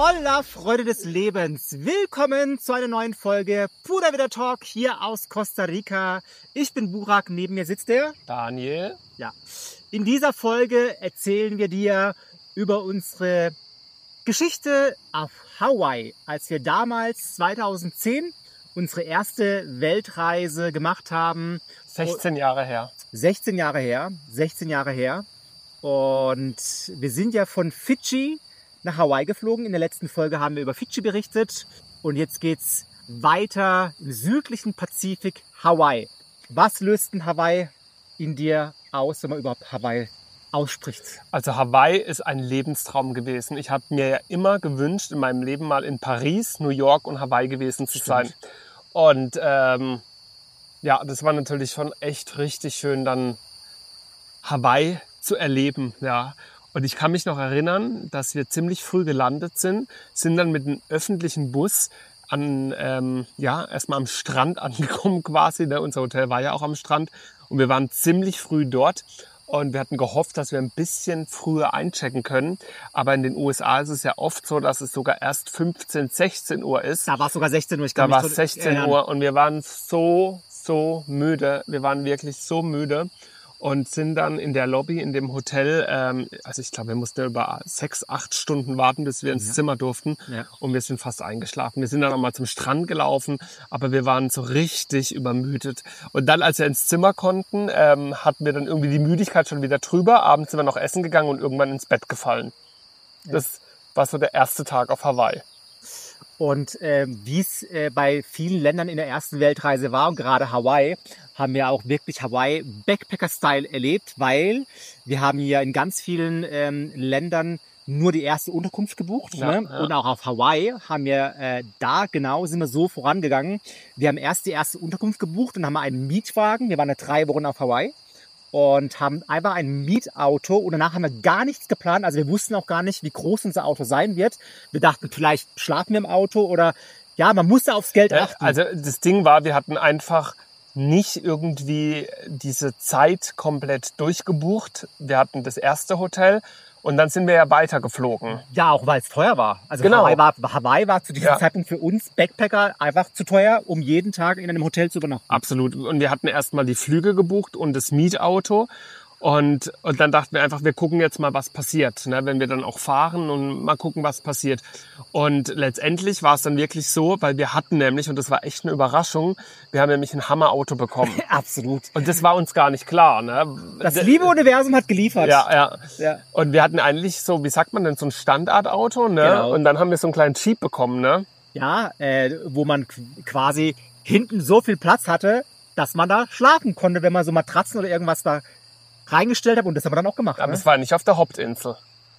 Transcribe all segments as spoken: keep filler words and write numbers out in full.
Voller Freude des Lebens. Willkommen zu einer neuen Folge Pura Vida Talk hier aus Costa Rica. Ich bin Burak, neben mir sitzt der Daniel. Ja. In dieser Folge erzählen wir dir über unsere Geschichte auf Hawaii, als wir damals zweitausendzehn unsere erste Weltreise gemacht haben. sechzehn Jahre her. sechzehn Jahre her, sechzehn Jahre her. Und wir sind ja von Fidschi nach Hawaii geflogen. In der letzten Folge haben wir über Fidschi berichtet. Und jetzt geht's weiter im südlichen Pazifik, Hawaii. Was löst ein Hawaii in dir aus, wenn man überhaupt Hawaii ausspricht? Also Hawaii ist ein Lebenstraum gewesen. Ich habe mir ja immer gewünscht, in meinem Leben mal in Paris, New York und Hawaii gewesen zu sein. Und ähm, ja, das war natürlich schon echt richtig schön, dann Hawaii zu erleben. Ja. Und ich kann mich noch erinnern, dass wir ziemlich früh gelandet sind, sind dann mit einem öffentlichen Bus an, ähm, ja, erstmal am Strand angekommen quasi. Ne? Unser Hotel war ja auch am Strand und wir waren ziemlich früh dort. Und wir hatten gehofft, dass wir ein bisschen früher einchecken können. Aber in den U S A ist es ja oft so, dass es sogar erst fünfzehn, sechzehn Uhr ist. Da war es sogar sechzehn Uhr. Ich da kann war mich es sechzehn erinnern. Uhr und wir waren so, so müde. Wir waren wirklich so müde. Und sind dann in der Lobby in dem Hotel, ähm, also ich glaube, wir mussten über sechs, acht Stunden warten, bis wir ins Ja. Zimmer durften. Ja. Und wir sind fast eingeschlafen. Wir sind dann nochmal zum Strand gelaufen, aber wir waren so richtig übermüdet. Und dann, als wir ins Zimmer konnten, ähm, hatten wir dann irgendwie die Müdigkeit schon wieder drüber. Abends sind wir noch essen gegangen und irgendwann ins Bett gefallen. Ja. Das war so der erste Tag auf Hawaii. Und äh, wie es äh, bei vielen Ländern in der ersten Weltreise war, und gerade Hawaii, haben wir auch wirklich Hawaii Backpacker-Style erlebt, weil wir haben ja in ganz vielen ähm, Ländern nur die erste Unterkunft gebucht. Ja, Ne? ja. Und auch auf Hawaii haben wir äh, da genau, sind wir so vorangegangen. Wir haben erst die erste Unterkunft gebucht und haben einen Mietwagen. Wir waren ja drei Wochen auf Hawaii. Und haben einfach ein Mietauto und danach haben wir gar nichts geplant. Also wir wussten auch gar nicht, wie groß unser Auto sein wird. Wir dachten, vielleicht schlafen wir im Auto oder ja, man musste aufs Geld Ja, achten. also das Ding war, wir hatten einfach nicht irgendwie diese Zeit komplett durchgebucht. Wir hatten das erste Hotel und dann sind wir ja weitergeflogen. Ja, auch weil es teuer war. Also Genau. Hawaii, war, Hawaii war zu diesem Ja. Zeitpunkt für uns Backpacker einfach zu teuer, um jeden Tag in einem Hotel zu übernachten. Absolut. Und wir hatten erstmal die Flüge gebucht und das Mietauto. Und, und dann dachten wir einfach, wir gucken jetzt mal, was passiert, ne, wenn wir dann auch fahren und mal gucken, was passiert. Und letztendlich war es dann wirklich so, weil wir hatten nämlich, und das war echt eine Überraschung, wir haben nämlich ein Hammerauto bekommen. Absolut. Und das war uns gar nicht klar. Ne? Das liebe Universum hat geliefert. Ja, ja. Ja. Und wir hatten eigentlich so, wie sagt man denn, so ein Standardauto, ne? Genau. Und dann haben wir so einen kleinen Jeep bekommen, ne? Ja, äh, wo man qu- quasi hinten so viel Platz hatte, dass man da schlafen konnte, wenn man so Matratzen oder irgendwas da reingestellt hat. Und das haben wir dann auch gemacht. Aber Ne? es war nicht auf der Hauptinsel.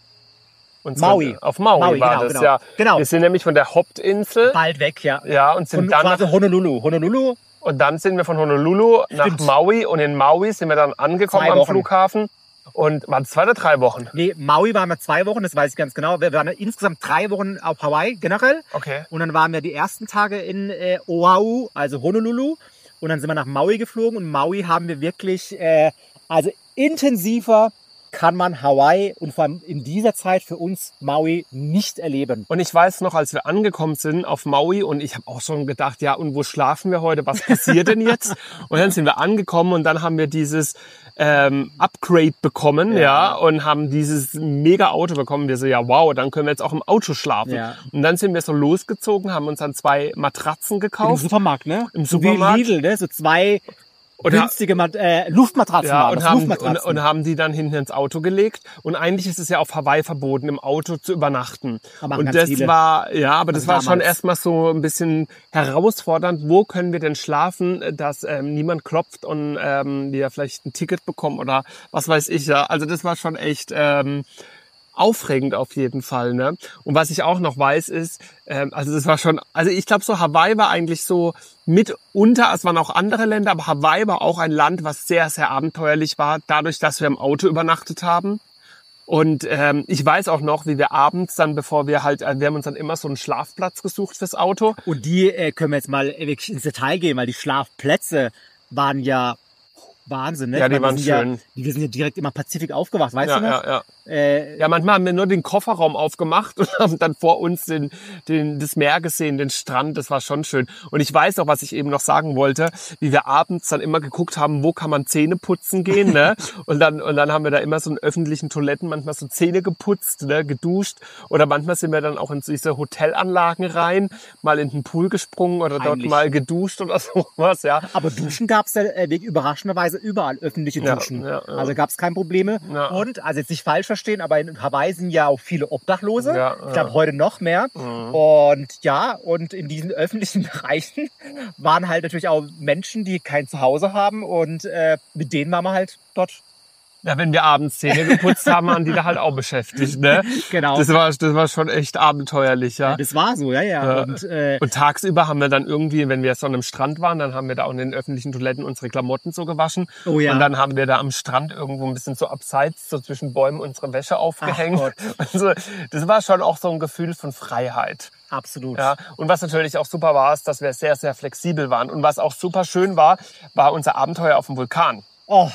Und zwar Maui. Auf Maui, Maui, war genau, das, genau. ja. Genau. Wir sind nämlich von der Hauptinsel, Bald weg, ja. ja, und sind Von dann quasi nach, Honolulu. Honolulu, und dann sind wir von Honolulu nach Stimmt. Maui und in Maui sind wir dann angekommen Zwei am Wochen. Flughafen. Und waren es zwei oder drei Wochen? nee, Maui waren wir zwei Wochen, das weiß ich ganz genau. Wir waren insgesamt drei Wochen auf Hawaii generell. Okay. Und dann waren wir die ersten Tage in äh, Oahu, also Honolulu. Und dann sind wir nach Maui geflogen. Und Maui haben wir wirklich, äh, also intensiver kann man Hawaii und vor allem in dieser Zeit für uns Maui nicht erleben. Und ich weiß noch, als wir angekommen sind auf Maui und ich habe auch schon gedacht, ja, und wo schlafen wir heute? Was passiert denn jetzt? Und dann sind wir angekommen und dann haben wir dieses ähm, Upgrade bekommen, ja. Ja. und haben dieses mega Auto bekommen. Wir so, ja, wow, dann können wir jetzt auch im Auto schlafen. Ja. Und dann sind wir so losgezogen, haben uns dann zwei Matratzen Im gekauft. Supermarkt, ne? Im So Supermarkt. Wie Lidl, ne? So zwei Und ha- günstige Mat äh, Luftmatratzen Ja, waren und das, haben, und, Luftmatratzen. und haben die dann hinten ins Auto gelegt. Und eigentlich ist es ja auf Hawaii verboten, im Auto zu übernachten. Aber Und ganz das viele. war, ja, aber das Also war schon damals. erstmal so ein bisschen herausfordernd. Wo können wir denn schlafen, dass ähm, niemand klopft und ähm, wir vielleicht ein Ticket bekommen oder was weiß ich, ja. Also das war schon echt ähm, aufregend auf jeden Fall, ne? Und was ich auch noch weiß ist, ähm, also das war schon, also ich glaube so Hawaii war eigentlich so mitunter, es waren auch andere Länder, aber Hawaii war auch ein Land, was sehr, sehr abenteuerlich war, dadurch, dass wir im Auto übernachtet haben. Und ähm, ich weiß auch noch, wie wir abends dann, bevor wir halt, äh, wir haben uns dann immer so einen Schlafplatz gesucht fürs Auto. Und die äh, können wir jetzt mal wirklich ins Detail gehen, weil die Schlafplätze waren ja Wahnsinn, ne? Ja, Ich die meine, waren wir sind schön. Ja, wir sind ja direkt immer Pazifik aufgewacht, weißt Ja, du noch? ja, ja. Äh, Ja, manchmal haben wir nur den Kofferraum aufgemacht und haben dann vor uns den, den, das Meer gesehen, den Strand. Das war schon schön. Und ich weiß auch, was ich eben noch sagen wollte, wie wir abends dann immer geguckt haben, wo kann man Zähne putzen gehen, ne? Und dann, und dann haben wir da immer so in öffentlichen Toiletten manchmal so Zähne geputzt, ne? Geduscht. Oder manchmal sind wir dann auch in diese Hotelanlagen rein, mal in den Pool gesprungen oder dort Heimlich. mal geduscht oder sowas, ja. Aber Duschen gab es ja äh, wirklich überraschenderweise überall, öffentliche Ja, Duschen. ja, ja. Also gab es keine Probleme. Ja. Und, also jetzt nicht falsch verstehen, aber in Hawaii sind ja auch viele Obdachlose. Ja, ich glaube ja. heute noch mehr. Mhm. Und ja, und in diesen öffentlichen Bereichen waren halt natürlich auch Menschen, die kein Zuhause haben. Und äh, mit denen waren wir halt dort. Ja, wenn wir abends Zähne geputzt haben, waren die da halt auch beschäftigt, ne? Genau. Das war, das war schon echt abenteuerlich, ja. Ja, das war so, ja, ja. Ja. Und, äh, Und tagsüber haben wir dann irgendwie, wenn wir so an einem Strand waren, dann haben wir da auch in den öffentlichen Toiletten unsere Klamotten so gewaschen. Oh ja. Und dann haben wir da am Strand irgendwo ein bisschen so abseits, so zwischen Bäumen unsere Wäsche aufgehängt. Gott. Also, das war schon auch so ein Gefühl von Freiheit. absolut. Ja, und was natürlich auch super war, ist, dass wir sehr, sehr flexibel waren. Und was auch super schön war, war unser Abenteuer auf dem Vulkan. Oh,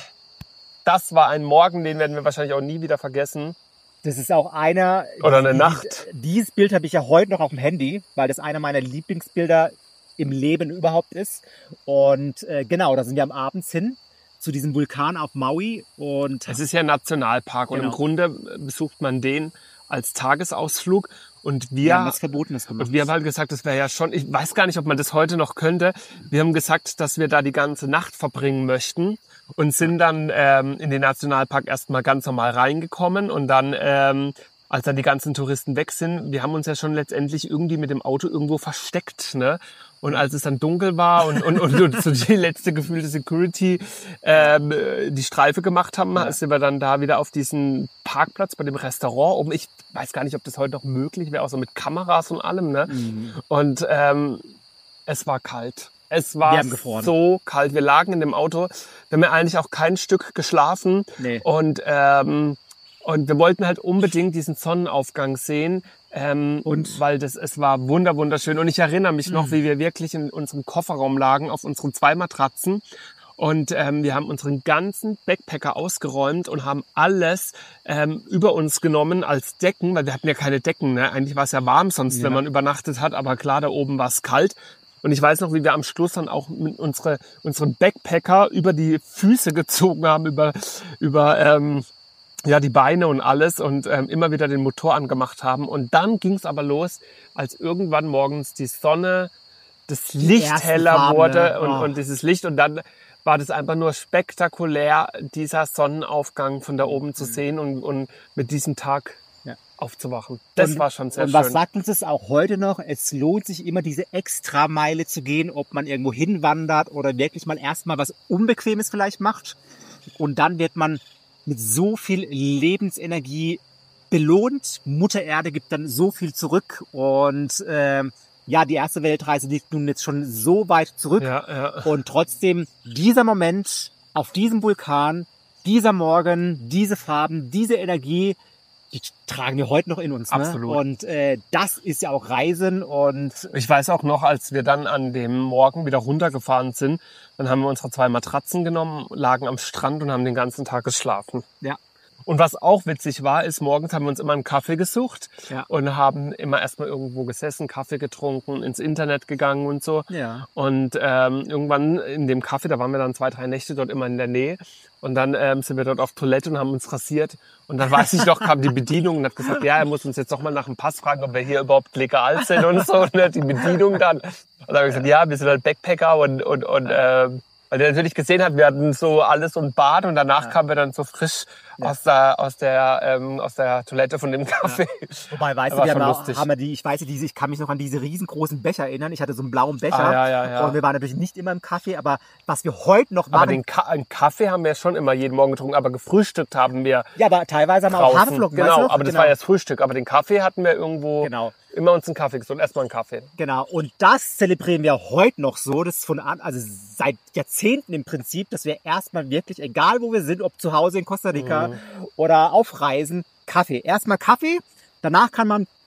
Das war ein Morgen, den werden wir wahrscheinlich auch nie wieder vergessen. das ist auch einer. Oder eine die- Nacht. Dieses Bild habe ich ja heute noch auf dem Handy, weil das einer meiner Lieblingsbilder im Leben überhaupt ist. Und äh, genau, da sind wir am Abend hin zu diesem Vulkan auf Maui. Und Es ist ja ein Nationalpark und Genau. im Grunde besucht man den als Tagesausflug. Und wir wir, haben was Verbotenes gemacht. und wir haben halt gesagt, das wäre ja schon, ich weiß gar nicht, ob man das heute noch könnte. Wir haben gesagt, dass wir da die ganze Nacht verbringen möchten und sind dann ähm, in den Nationalpark erstmal ganz normal reingekommen und dann, ähm, als dann die ganzen Touristen weg sind, wir haben uns ja schon letztendlich irgendwie mit dem Auto irgendwo versteckt, ne? Und als es dann dunkel war und, und, und, und so die letzte gefühlte Security ähm, die Streife gemacht haben, Ja. sind wir dann da wieder auf diesen Parkplatz bei dem Restaurant oben. Ich weiß gar nicht, ob das heute noch möglich wäre, auch so mit Kameras und allem, ne? Mhm. Und ähm, es war kalt. Es Wir war haben gefroren. so kalt. Wir lagen in dem Auto. Wir haben ja eigentlich auch kein Stück geschlafen. Nee. Und, ähm, und wir wollten halt unbedingt diesen Sonnenaufgang sehen. Ähm, Und? Weil das, es war wunder, wunderschön. Und ich erinnere mich noch, Mhm. wie wir wirklich in unserem Kofferraum lagen, auf unseren zwei Matratzen. Und ähm, wir haben unseren ganzen Backpacker ausgeräumt und haben alles ähm, über uns genommen als Decken, weil wir hatten ja keine Decken. Ne? Eigentlich war es ja warm sonst, Ja. wenn man übernachtet hat. Aber klar, da oben war es kalt. Und ich weiß noch, wie wir am Schluss dann auch mit unsere, unseren Backpacker über die Füße gezogen haben, über, über ähm, ja, die Beine und alles und ähm, immer wieder den Motor angemacht haben. Und dann ging es aber los, als irgendwann morgens die Sonne, das Licht ersten heller Farben, wurde ne? und, Oh. und dieses Licht. Und dann war das einfach nur spektakulär, dieser Sonnenaufgang von da oben zu sehen und, und mit diesem Tag Ja. aufzuwachen. Das Und- war schon sehr Und was schön. sagt uns das auch heute noch? Es lohnt sich immer, diese Extrameile zu gehen, ob man irgendwo hinwandert oder wirklich mal erstmal was Unbequemes vielleicht macht. Und dann wird man mit so viel Lebensenergie belohnt. Mutter Erde gibt dann so viel zurück. Und ähm, ja, die erste Weltreise liegt nun jetzt schon so weit zurück. Ja, ja. Und trotzdem, dieser Moment auf diesem Vulkan, dieser Morgen, diese Farben, diese Energie, die tragen wir heute noch in uns. Ne? Absolut. Und äh, das ist ja auch Reisen und Ich weiß auch noch, als wir dann an dem Morgen wieder runtergefahren sind, dann haben wir unsere zwei Matratzen genommen, lagen am Strand und haben den ganzen Tag geschlafen. ja, Und was auch witzig war, ist, morgens haben wir uns immer einen Kaffee gesucht Ja. und haben immer erstmal irgendwo gesessen, Kaffee getrunken, ins Internet gegangen und so. ja. Und ähm, irgendwann in dem Café, da waren wir dann zwei, drei Nächte dort immer in der Nähe. Und dann ähm, sind wir dort auf Toilette und haben uns rasiert. Und dann weiß ich noch, kam die Bedienung und hat gesagt, ja, er muss uns jetzt doch mal nach dem Pass fragen, ob wir hier überhaupt legal sind und so. Und die Bedienung dann. Und dann habe ich gesagt, ja, wir sind halt Backpacker und, und, und ähm, weil der natürlich gesehen hat, wir hatten so alles und Bad und danach Ja. kamen wir dann so frisch Ja. aus der, aus der, ähm, aus der Toilette von dem Café. Wobei, weißt du, War wir schon haben, auch, lustig. haben wir die, ich weiß nicht, diese, ich kann mich noch an diese riesengroßen Becher erinnern. Ich hatte so einen blauen Becher. Ah, ja, ja, ja. Und wir waren natürlich nicht immer im Kaffee, aber was wir heute noch Aber machen, den Ka einen Kaffee haben wir schon immer jeden Morgen getrunken, aber gefrühstückt haben wir ja, aber teilweise haben wir auch draußen. Haferflocken, weißt Genau, du noch? aber das genau. war ja das Frühstück. Aber den Kaffee hatten wir irgendwo Genau. immer uns einen Kaffee getrunken. Erstmal einen Kaffee. Genau, und das zelebrieren wir heute noch so, das ist von an, also seit Jahrzehnten im Prinzip, dass wir erstmal wirklich, egal wo wir sind, ob zu Hause in Costa Rica Mhm. oder auf Reisen, Kaffee. Erstmal Kaffee, danach kann man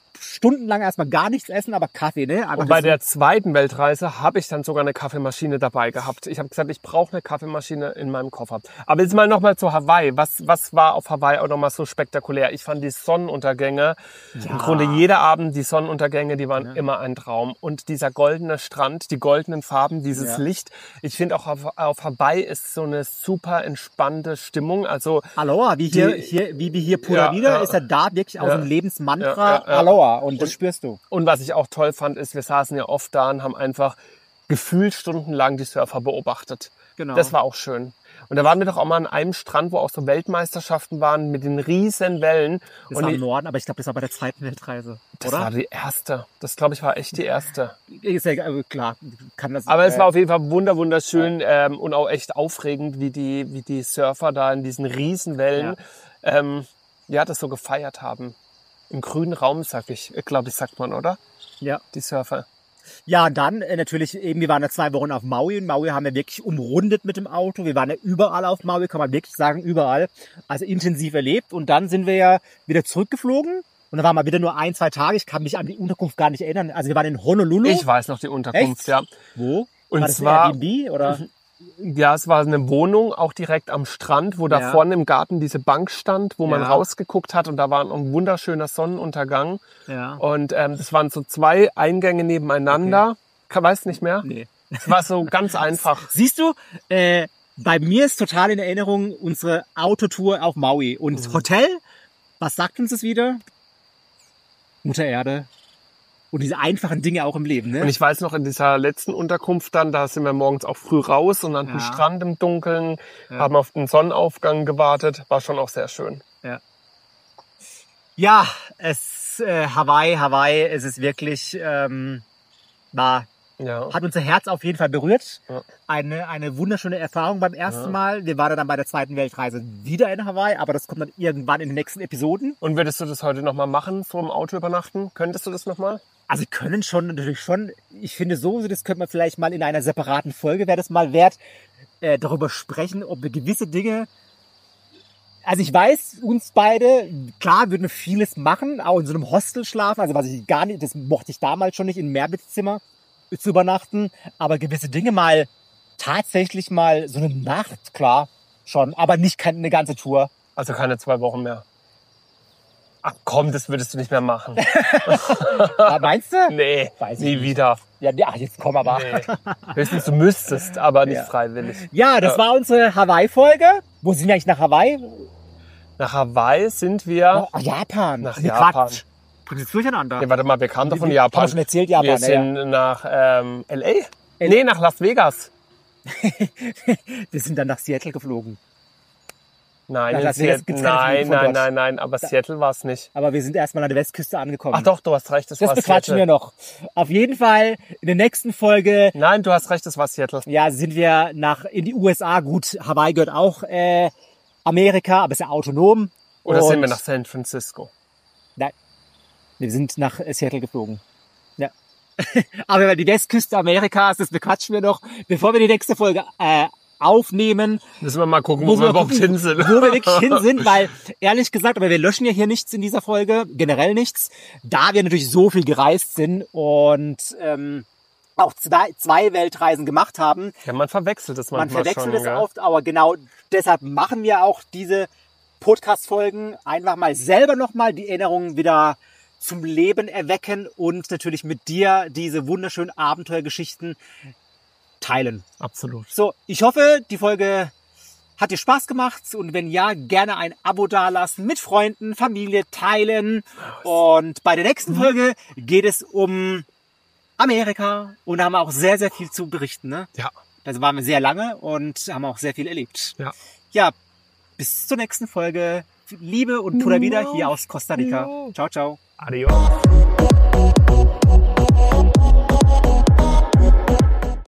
stundenlang erstmal gar nichts essen, aber Kaffee, ne? Einfach Und bei das- der zweiten Weltreise habe ich dann sogar eine Kaffeemaschine dabei gehabt. Ich habe gesagt, ich brauche eine Kaffeemaschine in meinem Koffer. Aber jetzt mal nochmal zu Hawaii. Was, was war auf Hawaii auch nochmal so spektakulär? Ich fand die Sonnenuntergänge, Ja. im Grunde jeder Abend die Sonnenuntergänge, die waren Ja. immer ein Traum. Und dieser goldene Strand, die goldenen Farben, dieses Ja. Licht. Ich finde auch auf, auf Hawaii ist so eine super entspannte Stimmung. Also Aloha, wie hier, Die- hier, wie, wie hier Pura Ja, Vida, ja. ist ja da wirklich auch Ja. ein Lebensmantra, Ja, ja, ja. Aloha. Und das spürst du. Und was ich auch toll fand, ist, wir saßen ja oft da und haben einfach gefühlt stundenlang die Surfer beobachtet. Genau. Das war auch schön. Und da waren wir doch auch mal an einem Strand, wo auch so Weltmeisterschaften waren mit den riesen Wellen. Das und war im ich, Norden, aber ich glaube, das war bei der zweiten Weltreise, das oder? war die erste. Das, glaube ich, war echt die erste. Ist ja äh, klar, kann das. Aber es äh, war auf jeden Fall wunder wunderschön ähm, und auch echt aufregend, wie die, wie die Surfer da in diesen riesen Wellen ja. Ähm, ja, das so gefeiert haben. Im grünen Raum, sag ich, glaube ich, sagt man, oder? Ja. Die Surfer. Ja, und dann äh, natürlich eben, wir waren ja zwei Wochen auf Maui und Maui haben wir wirklich umrundet mit dem Auto. Wir waren ja überall auf Maui, kann man wirklich sagen, überall. Also intensiv erlebt. Und dann sind wir ja wieder zurückgeflogen. Und dann waren wir wieder nur ein, zwei Tage. Ich kann mich an die Unterkunft gar nicht erinnern. Also wir waren in Honolulu. Ich weiß noch die Unterkunft, Echt? ja. Wo? Und war das zwar, ein Airbnb oder? ja, es war eine Wohnung, auch direkt am Strand, wo da Ja. vorne im Garten diese Bank stand, wo man Ja. rausgeguckt hat und da war ein wunderschöner Sonnenuntergang. Ja. Und ähm, das waren so zwei Eingänge nebeneinander. Okay. Weißt nicht mehr? Nee. Es war so ganz einfach. Siehst du, äh, bei mir ist total in Erinnerung unsere Autotour auf Maui. Und Mhm. Hotel, was sagt uns das wieder? Mutter Erde. Und diese einfachen Dinge auch im Leben, ne? Und ich weiß noch, in dieser letzten Unterkunft dann, da sind wir morgens auch früh raus und an den Ja. Strand im Dunkeln, Ja. haben auf den Sonnenaufgang gewartet. War schon auch sehr schön. Ja, es äh, Hawaii, Hawaii, es ist wirklich, ähm, war, Ja. hat unser Herz auf jeden Fall berührt. Ja. Eine, eine wunderschöne Erfahrung beim ersten Ja. Mal. Wir waren dann bei der zweiten Weltreise wieder in Hawaii, aber das kommt dann irgendwann in den nächsten Episoden. Und würdest du das heute nochmal machen, so im Auto übernachten? Könntest du das nochmal? Also können schon, natürlich schon. Ich finde so, das könnte man vielleicht mal in einer separaten Folge, wäre das mal wert, äh, darüber sprechen, ob wir gewisse Dinge. Also ich weiß, uns beide, klar, würden wir vieles machen, auch in so einem Hostel schlafen, also was ich gar nicht, das mochte ich damals schon nicht, in einem Mehrbettzimmer zu übernachten, aber gewisse Dinge mal tatsächlich mal so eine Nacht, klar, schon, aber nicht keine, eine ganze Tour. Also keine zwei Wochen mehr. Ach komm, das würdest du nicht mehr machen. Ah, meinst du? Nee, Weiß ich nie nicht. wieder. Ja, ja, jetzt komm aber. Nee. Höchstens du müsstest, aber nicht Ja. freiwillig. Ja, das Ja. war unsere Hawaii-Folge. Wo sind wir eigentlich nach Hawaii? Nach Hawaii sind wir... Oh, Japan. Nach Nee, Japan. Quatsch. Bringt das durcheinander. Nee, warte mal, wir kamen doch von Haben wir Japan. schon erzählt, Japan. Wir ja, sind nach ähm, L A? L- Nee, nach Las Vegas. ja. Wir sind dann nach Seattle geflogen. Nein, Nach in Las Vegas Seattle- gibt's keine nein, Flüge von nein, dort. nein, nein, aber Seattle war es nicht. Aber wir sind erstmal an der Westküste angekommen. Ach doch, du hast recht, das, das war bequatschen wir Seattle. noch. Auf jeden Fall in der nächsten Folge, Nein, du hast recht, das war Seattle. ja, sind wir nach in die U S A. Gut, Hawaii gehört auch äh, Amerika, aber ist ja autonom. Oder Und sind wir nach San Francisco? Wir sind nach Seattle geflogen. Ja. Aber die Westküste Amerikas, das bequatschen wir noch, bevor wir die nächste Folge äh, aufnehmen, Müssen wir mal gucken, Wo wo, wir wir überhaupt gucken, hin sind. wo wir wirklich hin sind, weil ehrlich gesagt, aber wir löschen ja hier nichts in dieser Folge, generell nichts, da wir natürlich so viel gereist sind und ähm, auch zwei, zwei Weltreisen gemacht haben. Ja, man verwechselt es Man manchmal verwechselt schon. es gell? oft, aber genau deshalb machen wir auch diese Podcast-Folgen, einfach mal selber nochmal die Erinnerungen wieder zum Leben erwecken und natürlich mit dir diese wunderschönen Abenteuergeschichten teilen. Absolut. So, ich hoffe, die Folge hat dir Spaß gemacht und wenn ja, gerne ein Abo dalassen, mit Freunden, Familie teilen. Und bei der nächsten Folge geht es um Amerika und da haben wir auch sehr, sehr viel zu berichten. Ne? Ja. Da waren wir sehr lange und haben auch sehr viel erlebt. Ja. Ja, bis zur nächsten Folge. Liebe und Pura Vida hier aus Costa Rica. Ja. Ciao, ciao. Adios.